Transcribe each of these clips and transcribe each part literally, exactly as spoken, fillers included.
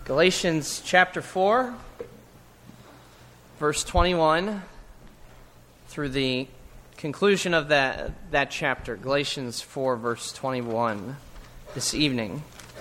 Galatians chapter four, verse twenty-one, through the conclusion of that, that chapter, Galatians four, verse twenty-one, this evening.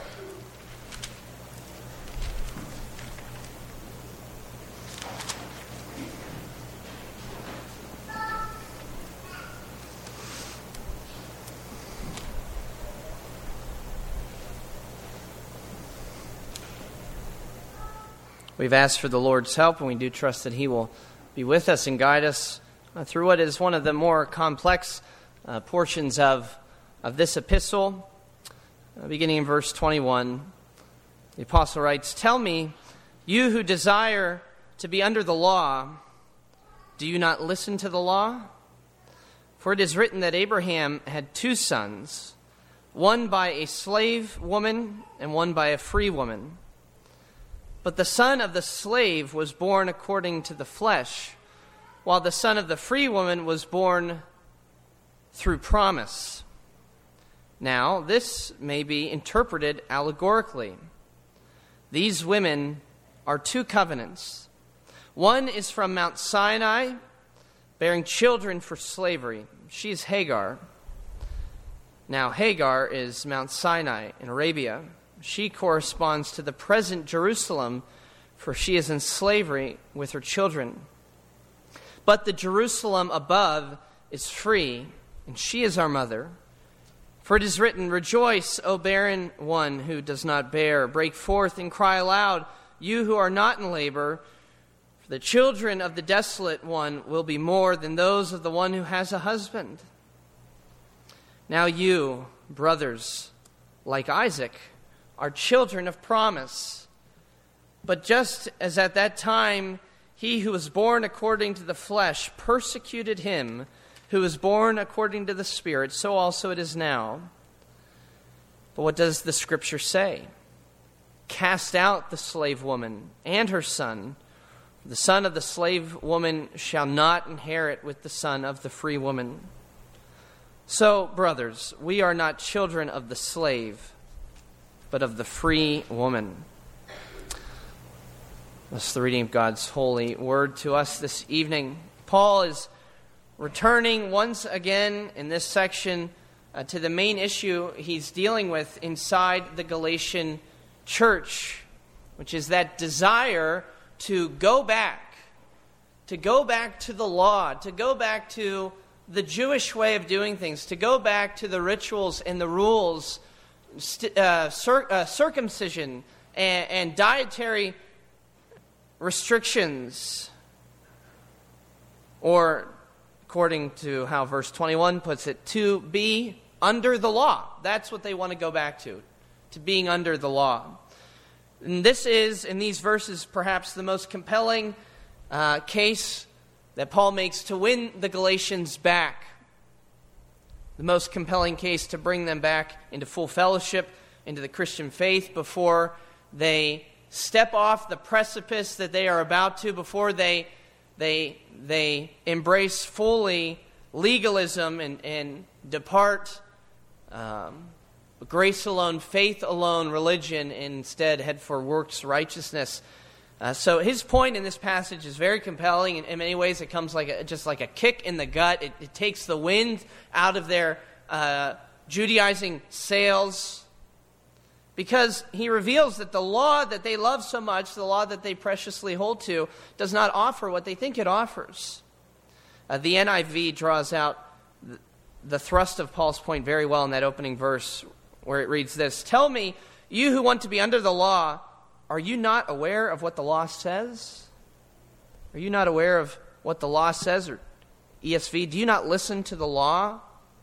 We've asked for the Lord's help, and we do trust that He will be with us and guide us uh, through what is one of the more complex uh, portions of, of this epistle. Uh, beginning in verse twenty-one, the apostle writes, "Tell me, you who desire to be under the law, do you not listen to the law? For it is written that Abraham had two sons, one by a slave woman and one by a free woman. But the son of the slave was born according to the flesh, while the son of the free woman was born through promise. Now, this may be interpreted allegorically. These women are two covenants. One is from Mount Sinai, bearing children for slavery. She is Hagar. Now, Hagar is Mount Sinai in Arabia. She corresponds to the present Jerusalem, for she is in slavery with her children. But the Jerusalem above is free, and she is our mother. For it is written, 'Rejoice, O barren one who does not bear. Break forth and cry aloud, you who are not in labor. For the children of the desolate one will be more than those of the one who has a husband.' Now you, brothers, like Isaac, are children of promise. But just as at that time he who was born according to the flesh persecuted him who was born according to the Spirit, so also it is now. But what does the Scripture say? Cast out the slave woman and her son. The son of the slave woman shall not inherit with the son of the free woman. So, brothers, we are not children of the slave, but of the free woman." That's the reading of God's holy word to us this evening. Paul is returning once again in this section uh, to the main issue he's dealing with inside the Galatian church, which is that desire to go back, to go back to the law, to go back to the Jewish way of doing things, to go back to the rituals and the rules, Uh, cir- uh, circumcision and, and dietary restrictions, or according to how verse twenty-one puts it, to be under the law. That's what they want to go back to, to being under the law. And this is, in these verses, perhaps the most compelling uh, case that Paul makes to win the Galatians back. The most compelling case to bring them back into full fellowship, into the Christian faith, before they step off the precipice that they are about to, before they they they embrace fully legalism and, and depart um, grace alone, faith alone, religion, and instead head for works righteousness. Uh, so his point in this passage is very compelling. In, in many ways, it comes like a, just like a kick in the gut. It, it takes the wind out of their uh, Judaizing sails, because he reveals that the law that they love so much, the law that they preciously hold to, does not offer what they think it offers. Uh, the N I V draws out the, the thrust of Paul's point very well in that opening verse, where it reads this: "Tell me, you who want to be under the law, are you not aware of what the law says? Are you not aware of what the law says?" Or E S V, "Do you not listen to the law?"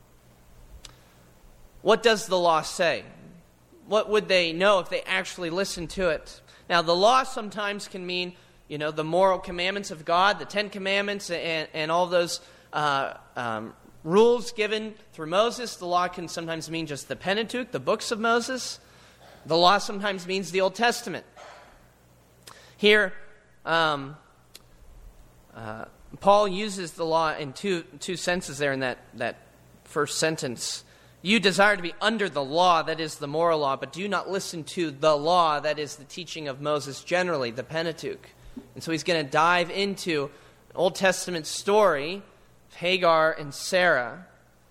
What does the law say? What would they know if they actually listened to it? Now, the law sometimes can mean, you know, the moral commandments of God, the Ten Commandments, and, and all those uh, um, rules given through Moses. The law can sometimes mean just the Pentateuch, the books of Moses. The law sometimes means the Old Testament. Here, um, uh, Paul uses the law in two two senses there in that, that first sentence. You desire to be under the law, that is the moral law, but do not listen to the law, that is the teaching of Moses generally, the Pentateuch. And so he's going to dive into an Old Testament story of Hagar and Sarah.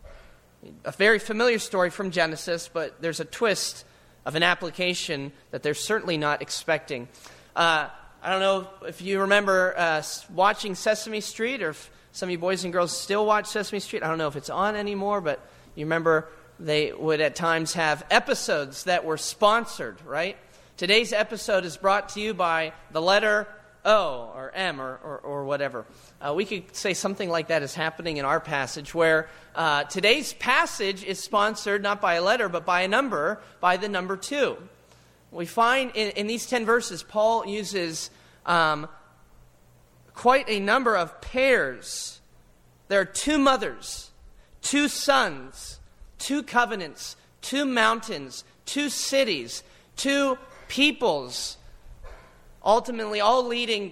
A very familiar story from Genesis, but there's a twist of an application that they're certainly not expecting. Uh, I don't know if you remember uh, watching Sesame Street, or if some of you boys and girls still watch Sesame Street. I don't know if it's on anymore, but you remember they would at times have episodes that were sponsored, right? Today's episode is brought to you by the letter O or M or, or, or whatever. Uh, we could say something like that is happening in our passage, where uh, today's passage is sponsored not by a letter but by a number, by the number two. We find in, in these ten verses, Paul uses um, quite a number of pairs. There are two mothers, two sons, two covenants, two mountains, two cities, two peoples, ultimately all leading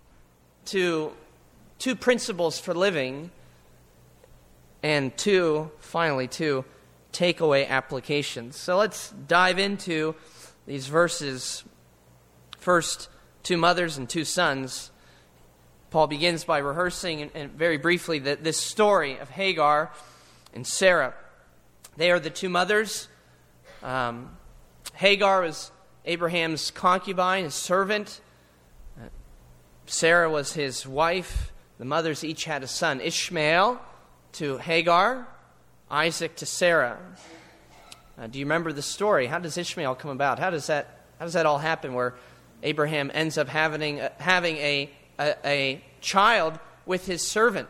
to two principles for living, and two, finally, two takeaway applications. So let's dive into these verses. First, two mothers and two sons. Paul begins by rehearsing, and, and very briefly, the, this story of Hagar and Sarah. They are the two mothers. Um, Hagar was Abraham's concubine, his servant. Uh, Sarah was his wife. The mothers each had a son, Ishmael to Hagar, Isaac to Sarah. Uh, do you remember the story? How does Ishmael come about? How does that how does that all happen, where Abraham ends up having uh, having a, a a child with his servant?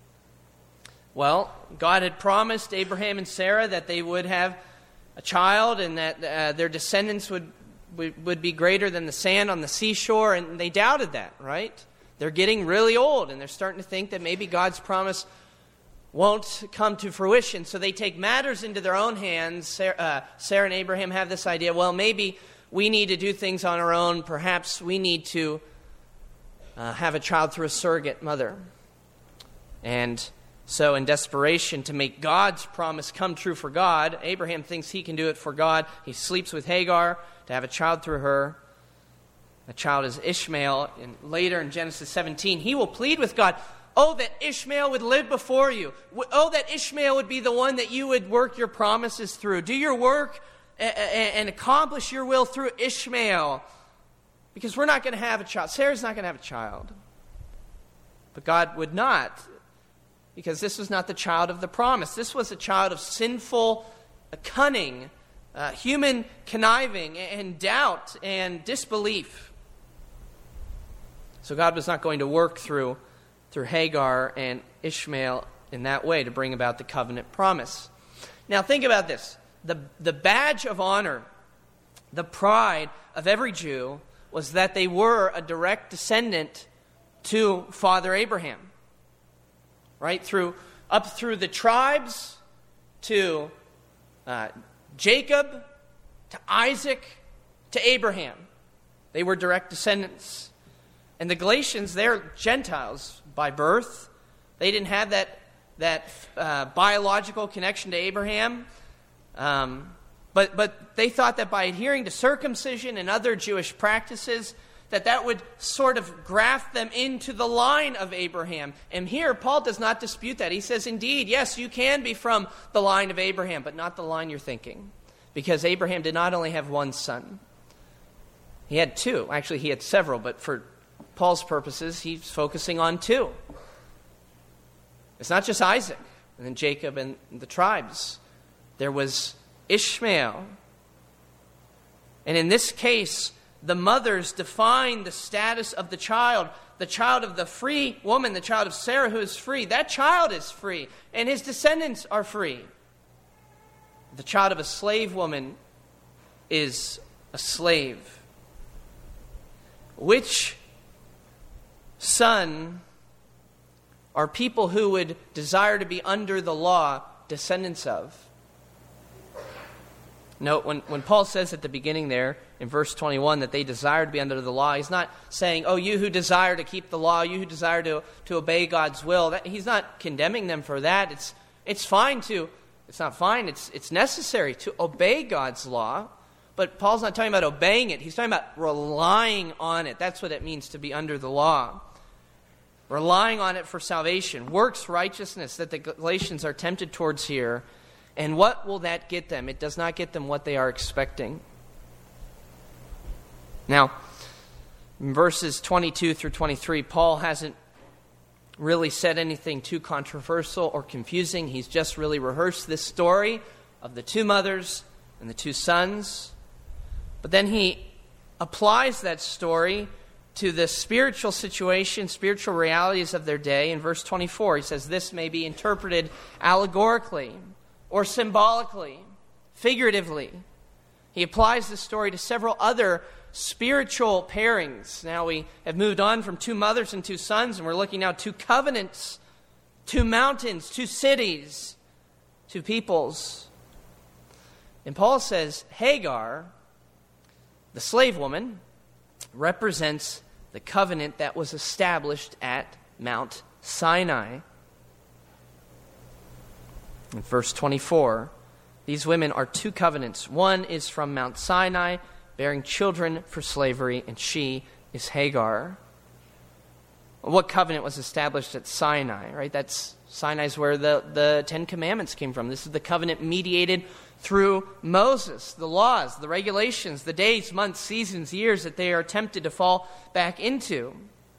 Well, God had promised Abraham and Sarah that they would have a child, and that uh, their descendants would, would would be greater than the sand on the seashore, and they doubted that, right? They're getting really old, and they're starting to think that maybe God's promise won't come to fruition. So they take matters into their own hands. Sarah, uh, Sarah and Abraham have this idea, well, maybe we need to do things on our own. Perhaps we need to uh, have a child through a surrogate mother. And so in desperation to make God's promise come true for God, Abraham thinks he can do it for God. He sleeps with Hagar to have a child through her. The child is Ishmael. And later in Genesis seventeen, he will plead with God, oh, that Ishmael would live before you. Oh, that Ishmael would be the one that you would work your promises through. Do your work and accomplish your will through Ishmael. Because we're not going to have a child. Sarah's not going to have a child. But God would not, because this was not the child of the promise. This was a child of sinful cunning, uh, human conniving, and doubt and disbelief. So God was not going to work through, through Hagar and Ishmael in that way to bring about the covenant promise. Now think about this. The, the badge of honor, the pride of every Jew, was that they were a direct descendant to Father Abraham. Right? Through up through the tribes to uh, Jacob, to Isaac, to Abraham. They were direct descendants. And the Galatians, they're Gentiles by birth. They didn't have that, that uh, biological connection to Abraham. Um, but, but they thought that by adhering to circumcision and other Jewish practices, that that would sort of graft them into the line of Abraham. And here, Paul does not dispute that. He says, indeed, yes, you can be from the line of Abraham, but not the line you're thinking. Because Abraham did not only have one son. He had two. Actually, he had several, but for Paul's purposes, he's focusing on two. It's not just Isaac, and then Jacob and the tribes. There was Ishmael. And in this case, the mothers define the status of the child. The child of the free woman, the child of Sarah who is free. That child is free, and his descendants are free. The child of a slave woman is a slave. Which son are people who would desire to be under the law descendants of? Note, when, when Paul says at the beginning there, in verse twenty-one, that they desire to be under the law, he's not saying, oh, you who desire to keep the law, you who desire to, to obey God's will. That, he's not condemning them for that. It's, it's fine to, It's not fine. It's, it's necessary to obey God's law. But Paul's not talking about obeying it. He's talking about relying on it. That's what it means to be under the law. Relying on it for salvation. Works righteousness that the Galatians are tempted towards here. And what will that get them? It does not get them what they are expecting. Now, in verses twenty-two through twenty-three, Paul hasn't really said anything too controversial or confusing. He's just really rehearsed this story of the two mothers and the two sons. But then he applies that story to the spiritual situation, spiritual realities of their day. In verse twenty-four, he says, this may be interpreted allegorically or symbolically, figuratively. He applies this story to several other spiritual pairings. Now we have moved on from two mothers and two sons, and we're looking now at two covenants, two mountains, two cities, two peoples. And Paul says Hagar, the slave woman, represents the covenant that was established at Mount Sinai. In verse twenty-four, these women are two covenants. One is from Mount Sinai, bearing children for slavery, and she is Hagar. What covenant was established at Sinai, right? That's Sinai's where the, the Ten Commandments came from. This is the covenant mediated through Moses, the laws, the regulations, the days, months, seasons, years that they are tempted to fall back into.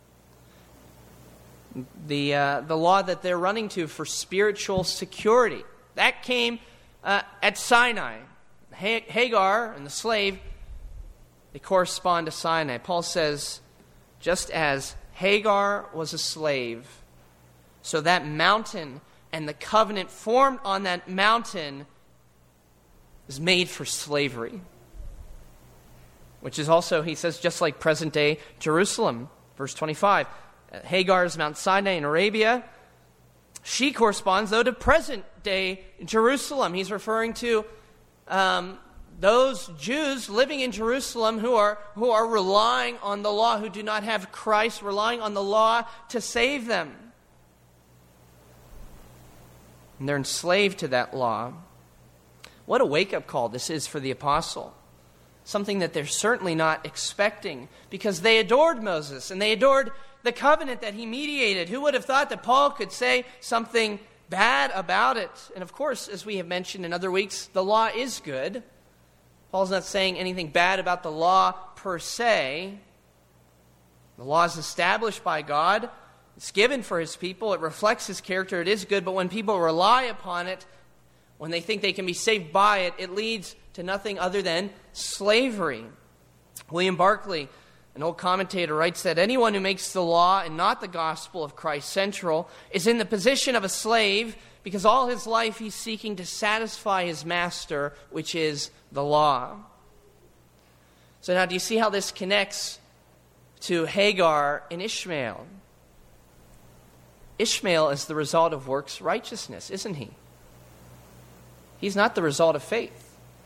The, uh, the law that they're running to for spiritual security. That came uh, at Sinai. Hagar and the slave, they correspond to Sinai. Paul says, just as Hagar was a slave, so that mountain and the covenant formed on that mountain is made for slavery. Which is also, he says, just like present-day Jerusalem. Verse twenty-five, Hagar is Mount Sinai in Arabia. She corresponds, though, to present-day Jerusalem. He's referring to um, those Jews living in Jerusalem who are who are relying on the law, who do not have Christ, relying on the law to save them. And they're enslaved to that law. What a wake-up call this is for the apostle. Something that they're certainly not expecting, because they adored Moses and they adored the covenant that he mediated. Who would have thought that Paul could say something bad about it? And of course, as we have mentioned in other weeks, the law is good. Paul's not saying anything bad about the law per se. The law is established by God. It's given for his people. It reflects his character. It is good. But when people rely upon it, when they think they can be saved by it, it leads to nothing other than slavery. William Barclay, an old commentator, writes that anyone who makes the law and not the gospel of Christ central is in the position of a slave, because all his life he's seeking to satisfy his master, which is the law. So now, do you see how this connects to Hagar and Ishmael? Ishmael is the result of works righteousness, isn't he? He's not the result of faith.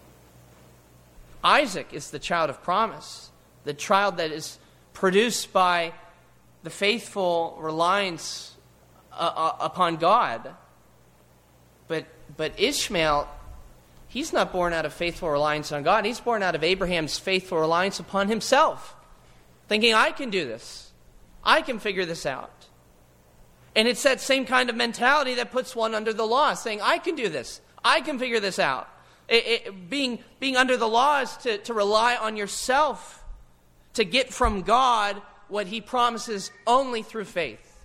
Isaac is the child of promise, the child that is produced by the faithful reliance uh, uh, upon God. But but Ishmael, he's not born out of faithful reliance on God. He's born out of Abraham's faithful reliance upon himself, thinking, I can do this. I can figure this out. And it's that same kind of mentality that puts one under the law, saying, I can do this. I can figure this out. It, it, being, being under the law is to, to rely on yourself to get from God what he promises only through faith.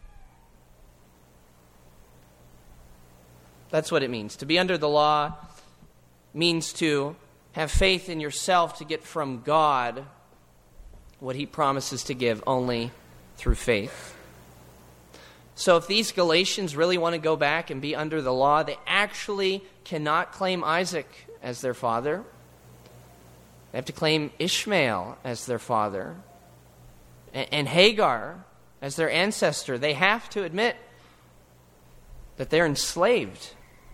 That's what it means. To be under the law means to have faith in yourself to get from God what he promises to give only through faith. So if these Galatians really want to go back and be under the law, they actually cannot claim Isaac as their father. They have to claim Ishmael as their father and, and Hagar as their ancestor. They have to admit that they're enslaved.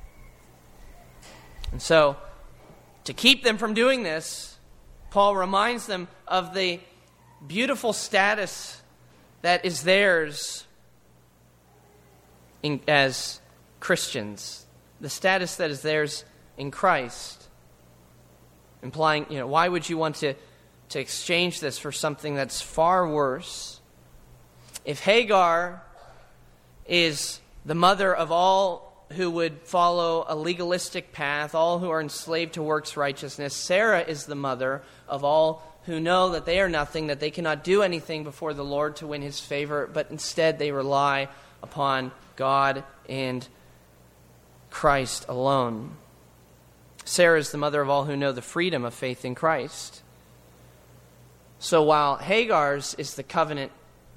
And so, to keep them from doing this, Paul reminds them of the beautiful status that is theirs in, as Christians. the status that is theirs in Christ. Implying, you know, why would you want to, to exchange this for something that's far worse? If Hagar is the mother of all who would follow a legalistic path, all who are enslaved to works righteousness, Sarah is the mother of all who know that they are nothing, that they cannot do anything before the Lord to win his favor, but instead they rely upon God and Christ alone. Sarah is the mother of all who know the freedom of faith in Christ. So while Hagar's is the covenant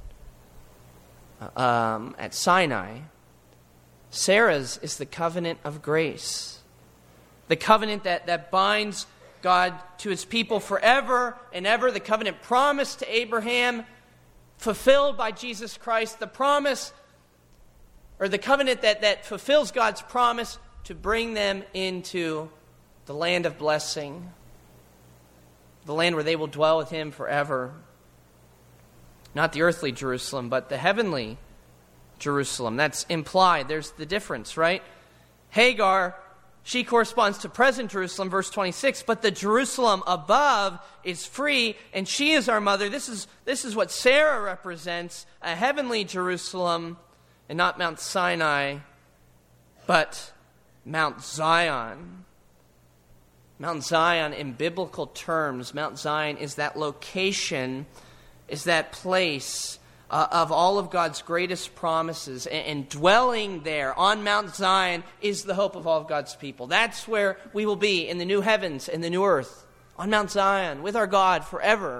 um, at Sinai, Sarah's is the covenant of grace. The covenant that, that binds God to his people forever and ever. The covenant promised to Abraham, fulfilled by Jesus Christ. The promise, or the covenant that, that fulfills God's promise to bring them into the land of blessing, the land where they will dwell with him forever. Not the earthly Jerusalem, but the heavenly Jerusalem. That's implied. There's the difference, right? Hagar, she corresponds to present Jerusalem, verse twenty-six, but the Jerusalem above is free, and she is our mother. This is, this is what Sarah represents, a heavenly Jerusalem, and not Mount Sinai, but Mount Zion. Mount Zion, in biblical terms, Mount Zion is that location, is that place uh, of all of God's greatest promises. And, and dwelling there on Mount Zion is the hope of all of God's people. That's where we will be in the new heavens and the new earth, on Mount Zion, with our God forever.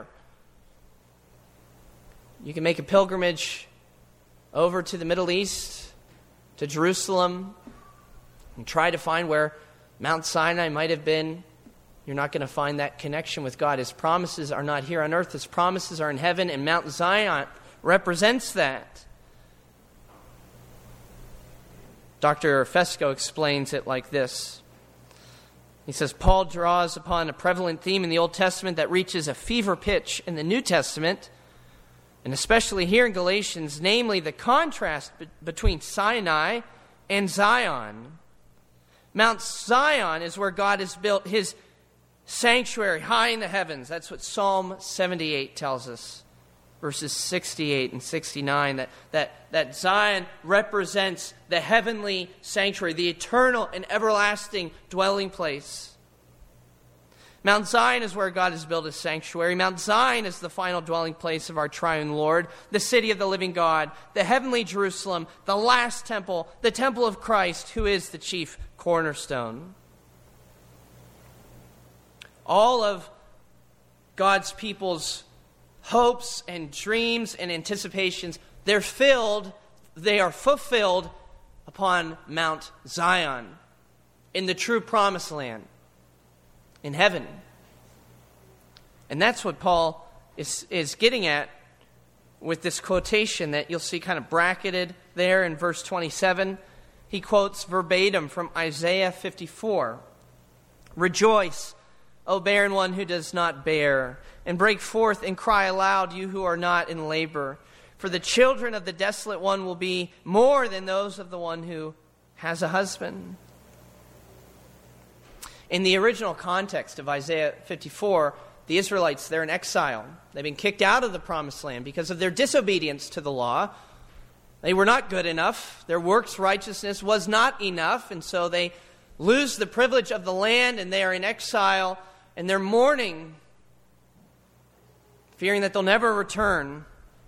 You can make a pilgrimage over to the Middle East, to Jerusalem, and try to find where Mount Sinai might have been. You're not going to find that connection with God. His promises are not here on earth. His promises are in heaven, and Mount Zion represents that. Doctor Fesco explains it like this. He says, Paul draws upon a prevalent theme in the Old Testament that reaches a fever pitch in the New Testament, and especially here in Galatians, namely the contrast be- between Sinai and Zion. Mount Zion is where God has built his sanctuary high in the heavens. That's what Psalm seventy-eight tells us. Verses sixty-eight and sixty-nine. That, that, that Zion represents the heavenly sanctuary, the eternal and everlasting dwelling place. Mount Zion is where God has built his sanctuary. Mount Zion is the final dwelling place of our triune Lord, the city of the living God, the heavenly Jerusalem, the last temple, the temple of Christ, who is the chief cornerstone. All of God's people's hopes and dreams and anticipations, they're filled, they are fulfilled upon Mount Zion, in the true promised land, in heaven. And that's what Paul is, is getting at with this quotation that you'll see kind of bracketed there in verse twenty-seven. He quotes verbatim from Isaiah fifty-four. Rejoice, O barren one who does not bear, and break forth and cry aloud, you who are not in labor. For the children of the desolate one will be more than those of the one who has a husband. In the original context of Isaiah fifty-four, the Israelites, they're in exile. They've been kicked out of the promised land because of their disobedience to the law. They were not good enough. Their works righteousness was not enough, and so they lose the privilege of the land, and they are in exile, and they're mourning, fearing that they'll never return.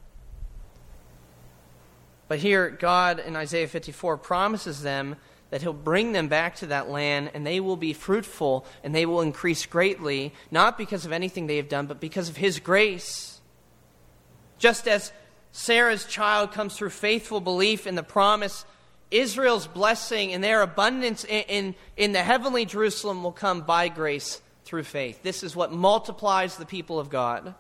But here, God in Isaiah fifty-four promises them that he'll bring them back to that land, and they will be fruitful, and they will increase greatly, not because of anything they have done, but because of his grace. Just as Sarah's child comes through faithful belief in the promise, Israel's blessing and their abundance in, in, in the heavenly Jerusalem will come by grace through faith. This is what multiplies the people of God.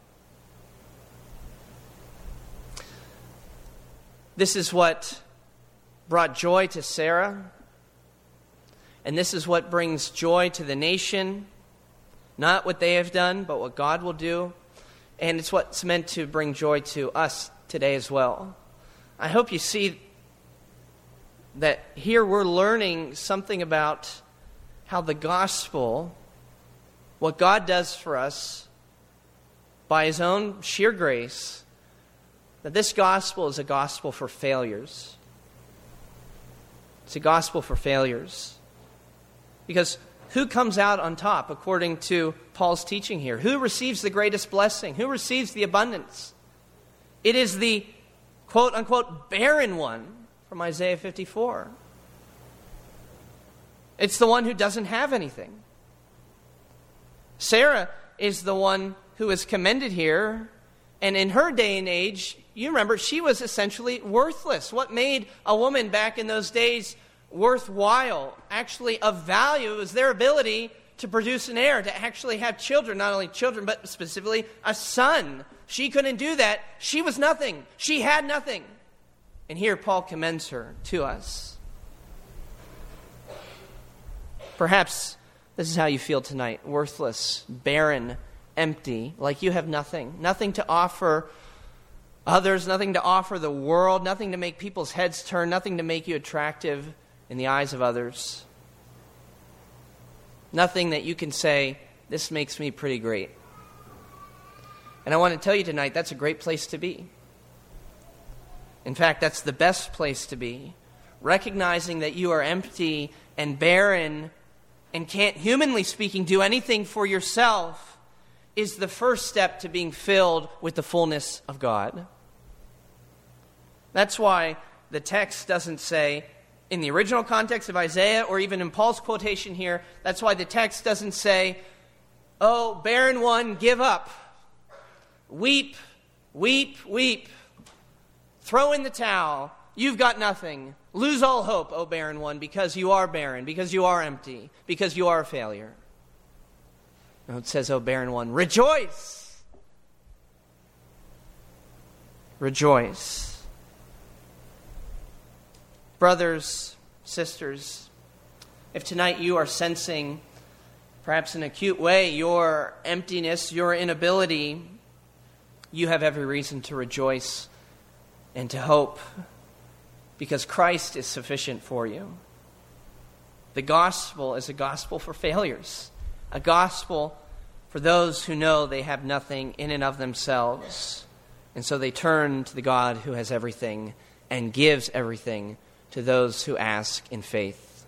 This is what brought joy to Sarah, and this is what brings joy to the nation. Not what they have done, but what God will do. And it's what's meant to bring joy to us today as well. I hope you see that here we're learning something about how the gospel, what God does for us by his own sheer grace, that this gospel is a gospel for failures. It's a gospel for failures. Because who comes out on top according to Paul's teaching here? Who receives the greatest blessing? Who receives the abundance? It is the quote-unquote barren one from Isaiah fifty-four. It's the one who doesn't have anything. Sarah is the one who is commended here, and in her day and age, you remember, she was essentially worthless. What made a woman back in those days worthwhile, actually of value, was their ability to produce an heir, to actually have children, not only children, but specifically a son. She couldn't do that. She was nothing. She had nothing. And here Paul commends her to us. Perhaps this is how you feel tonight: worthless, barren, empty, like you have nothing. Nothing to offer others, nothing to offer the world, nothing to make people's heads turn, nothing to make you attractive in the eyes of others. Nothing that you can say, this makes me pretty great. And I want to tell you tonight, that's a great place to be. In fact, that's the best place to be. Recognizing that you are empty and barren and can't, humanly speaking, do anything for yourself is the first step to being filled with the fullness of God. That's why the text doesn't say, in the original context of Isaiah, or even in Paul's quotation here, that's why the text doesn't say, oh, barren one, give up. Weep, weep, weep. Throw in the towel. You've got nothing. Lose all hope, O barren one, because you are barren, because you are empty, because you are a failure. No, it says, O barren one, rejoice. Rejoice. Brothers, sisters, if tonight you are sensing, perhaps in an acute way, your emptiness, your inability, you have every reason to rejoice and to hope, because Christ is sufficient for you. The gospel is a gospel for failures, a gospel for those who know they have nothing in and of themselves, and so they turn to the God who has everything and gives everything to those who ask in faith.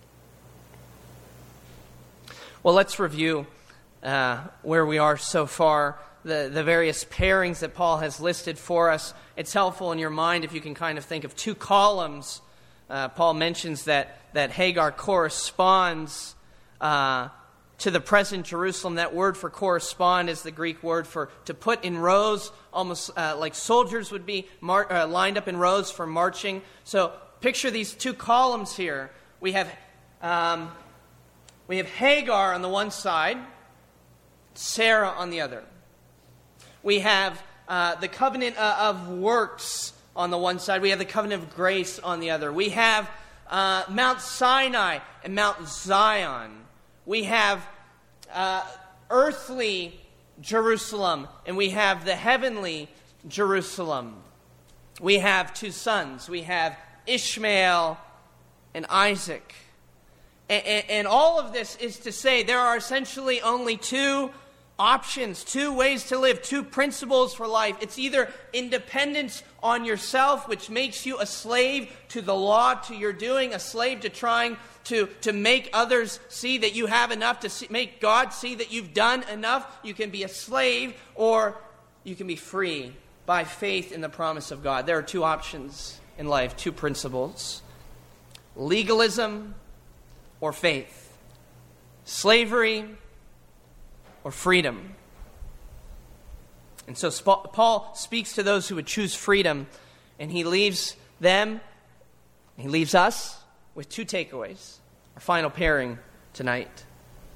Well, let's review uh, where we are so far, the, the various pairings that Paul has listed for us. It's helpful in your mind if you can kind of think of two columns. Uh, Paul mentions that, that Hagar corresponds uh, to the present Jerusalem. That word for correspond is the Greek word for to put in rows, almost uh, like soldiers would be mar- uh, lined up in rows for marching. So picture these two columns here. We have um, we have Hagar on the one side, Sarah on the other. We have uh, the covenant uh, of works on the one side. We have the covenant of grace on the other. We have uh, Mount Sinai and Mount Zion. We have uh, earthly Jerusalem, and we have the heavenly Jerusalem. We have two sons. We have Ishmael and Isaac. And, and, and all of this is to say there are essentially only two options, two ways to live, two principles for life. It's either independence on yourself, which makes you a slave to the law, to your doing, a slave to trying to, to make others see that you have enough, to see, make God see that you've done enough. You can be a slave, or you can be free by faith in the promise of God. There are two options in life, two principles: legalism or faith, slavery or freedom. And so Paul speaks to those who would choose freedom, and he leaves them, he leaves us with two takeaways. Our final pairing tonight.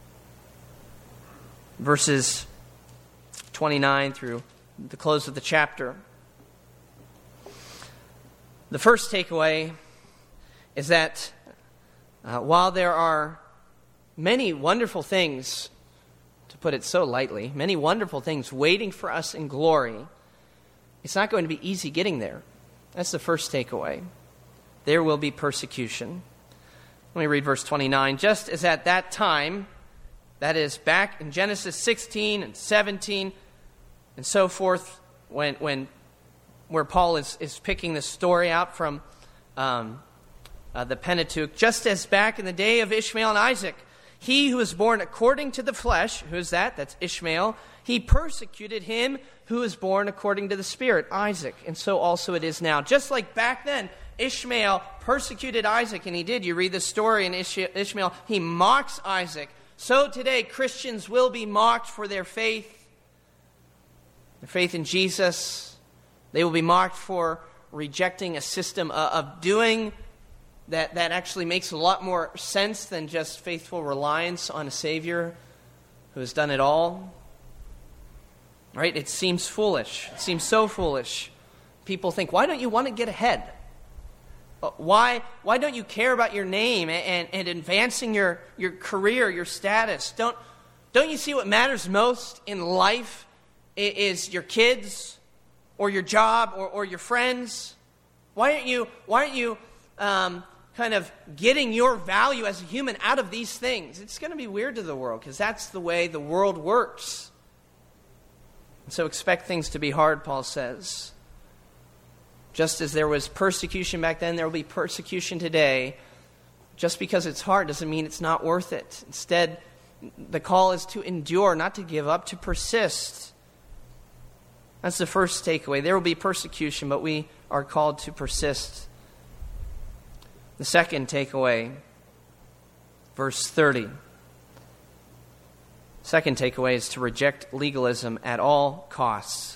Verses twenty-nine through the close of the chapter. The first takeaway is that uh, while there are many wonderful things, to put it so lightly, many wonderful things waiting for us in glory, it's not going to be easy getting there. That's the first takeaway. there will be persecution. Let me read verse twenty-nine. Just as at that time, that is back in Genesis sixteen and seventeen and so forth, when when where Paul is, is picking this story out from um, uh, the Pentateuch, just as back in the day of Ishmael and Isaac, he who was born according to the flesh, who is that? That's Ishmael. He persecuted him who was born according to the Spirit, Isaac. And so also it is now. Just like back then, Ishmael persecuted Isaac, and he did. You read the story in Ishmael, he mocks Isaac. So today, Christians will be mocked for their faith, their faith in Jesus. They will be mocked for rejecting a system of doing that, that actually makes a lot more sense than just faithful reliance on a Savior who has done it all. Right? It seems foolish. It seems so foolish. People think, why don't you want to get ahead? Why, why don't you care about your name and, and advancing your, your career, your status? Don't, don't you see what matters most in life is your kids or your job or, or your friends? Why aren't you, why aren't you um, kind of getting your value as a human out of these things? It's going to be weird to the world because that's the way the world works. And so expect things to be hard, Paul says. Just as there was persecution back then, there will be persecution today. Just because it's hard doesn't mean it's not worth it. Instead, the call is to endure, not to give up, to persist. That's the first takeaway. There will be persecution, but we are called to persist. The second takeaway, verse thirty. Second takeaway is to reject legalism at all costs.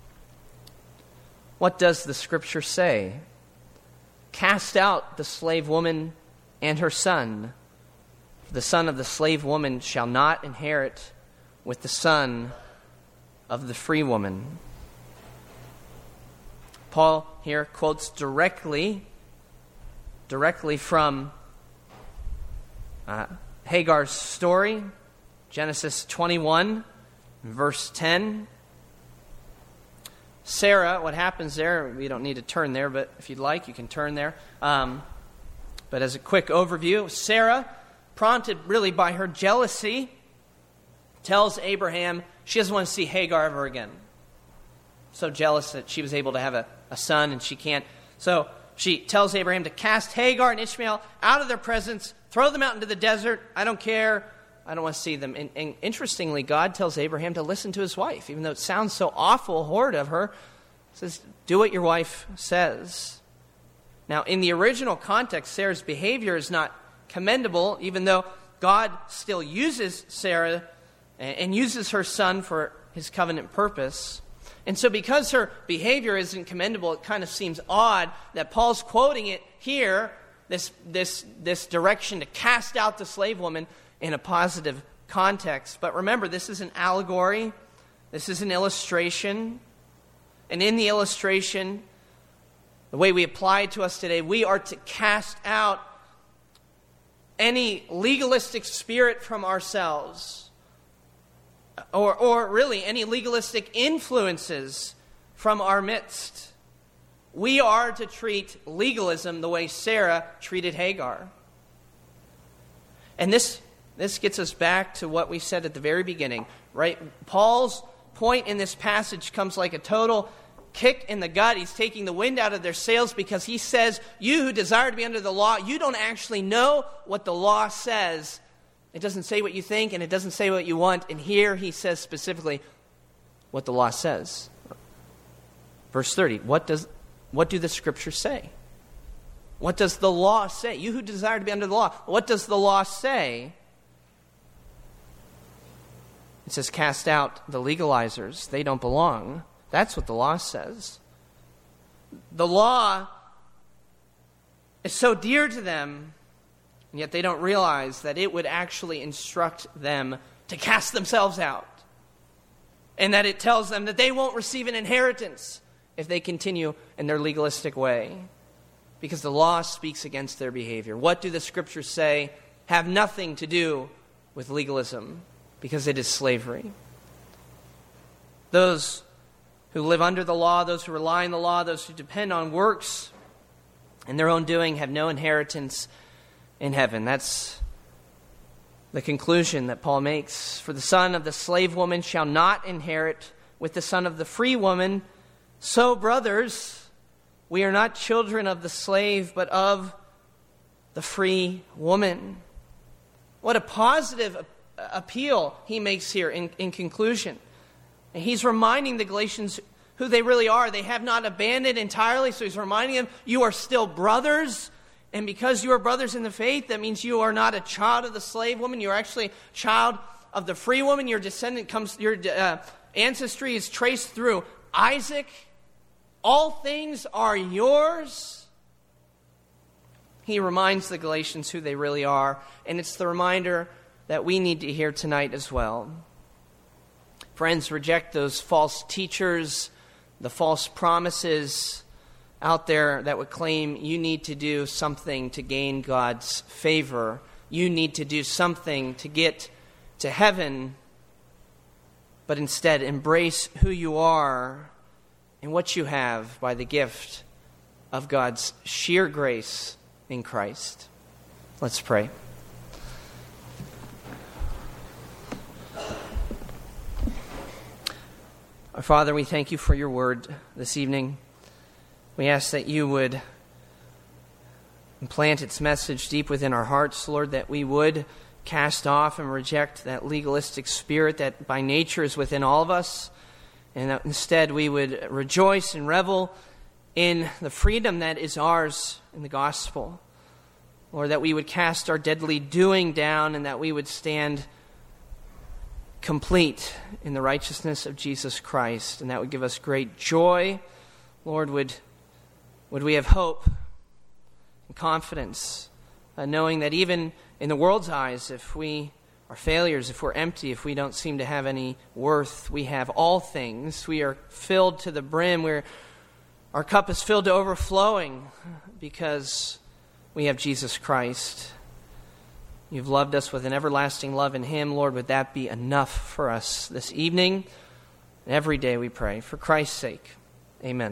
What does the Scripture say? Cast out the slave woman and her son. The son of the slave woman shall not inherit with the son of the free woman. Paul here quotes directly, directly from uh, Hagar's story, Genesis twenty-one, verse ten. Sarah, what happens there, we don't need to turn there, but if you'd like, you can turn there. Um, but as a quick overview, Sarah, prompted really by her jealousy, tells Abraham she doesn't want to see Hagar ever again. So jealous that she was able to have a, a son and she can't. So she tells Abraham to cast Hagar and Ishmael out of their presence, throw them out into the desert. I don't care. I don't want to see them. And, and interestingly, God tells Abraham to listen to his wife, even though it sounds so awful, horrid of her. He says, do what your wife says. Now, in the original context, Sarah's behavior is not commendable, even though God still uses Sarah and, and uses her son for his covenant purpose. And so because her behavior isn't commendable, it kind of seems odd that Paul's quoting it here, this, this, this direction to cast out the slave woman, in a positive context. But remember, this is an allegory. This is an illustration. And in the illustration, the way we apply it to us today, we are to cast out any legalistic spirit from ourselves. Or, or really, any legalistic influences from our midst. We are to treat legalism the way Sarah treated Hagar. And this This gets us back to what we said at the very beginning, right? Paul's point in this passage comes like a total kick in the gut. He's taking the wind out of their sails because he says, you who desire to be under the law, you don't actually know what the law says. It doesn't say what you think and it doesn't say what you want. And here he says specifically what the law says. Verse thirty, what does what do the Scriptures say? What does the law say? You who desire to be under the law, what does the law say? It says, cast out the legalizers. They don't belong. That's what the law says. The law is so dear to them, and yet they don't realize that it would actually instruct them to cast themselves out. And that it tells them that they won't receive an inheritance if they continue in their legalistic way. Because the law speaks against their behavior. What do the Scriptures say? Have nothing to do with legalism. Because it is slavery. Those who live under the law, those who rely on the law, those who depend on works, in their own doing have no inheritance in heaven. That's the conclusion that Paul makes. For the son of the slave woman shall not inherit with the son of the free woman. So, brothers, we are not children of the slave, but of the free woman. What a positive appeal he makes here in, in conclusion. And he's reminding the Galatians who they really are. They have not abandoned entirely, so he's reminding them, you are still brothers. And because you are brothers in the faith, that means you are not a child of the slave woman. You are actually a child of the free woman. Your descendant comes, your uh, ancestry is traced through Isaac. All things are yours. He reminds the Galatians who they really are. And it's the reminder that we need to hear tonight as well. Friends, reject those false teachers, the false promises out there that would claim you need to do something to gain God's favor. You need to do something to get to heaven. But instead, embrace who you are and what you have by the gift of God's sheer grace in Christ. Let's pray. Our Father, we thank you for your word this evening. We ask that you would implant its message deep within our hearts, Lord, that we would cast off and reject that legalistic spirit that by nature is within all of us, and that instead we would rejoice and revel in the freedom that is ours in the gospel. Lord, that we would cast our deadly doing down and that we would stand complete in the righteousness of Jesus Christ, and that would give us great joy. Lord, would would we have hope and confidence, uh, knowing that even in the world's eyes, if we are failures, if we're empty, if we don't seem to have any worth, we have all things. We are filled to the brim. We're, our cup is filled to overflowing because we have Jesus Christ. You've loved us with an everlasting love in him. Lord, would that be enough for us this evening and every day, we pray. For Christ's sake, amen.